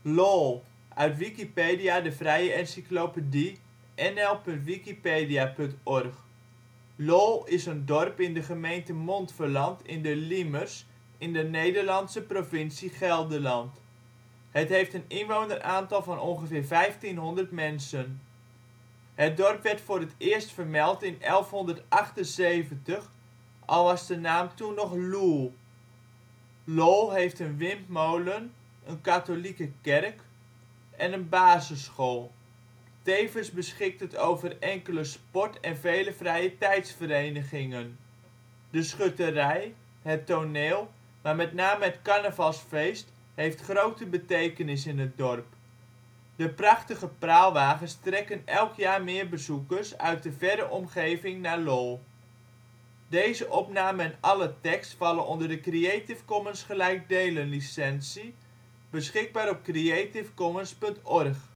Lol, uit Wikipedia, de vrije encyclopedie. nl.wikipedia.org. Lol is een dorp in de gemeente Montferland in de Liemers, in de Nederlandse provincie Gelderland. Het heeft een inwoneraantal van ongeveer 1500 mensen. Het dorp werd voor het eerst vermeld in 1178, al was de naam toen nog Loel. Lol heeft een windmolen, een katholieke kerk en een basisschool. Tevens beschikt het over enkele sport - en vele vrijetijdsverenigingen. De schutterij, het toneel, maar met name het carnavalsfeest heeft grote betekenis in het dorp. De prachtige praalwagens trekken elk jaar meer bezoekers uit de verre omgeving naar Lol. Deze opname en alle tekst vallen onder de Creative Commons gelijkdelen licentie. Beschikbaar op creativecommons.org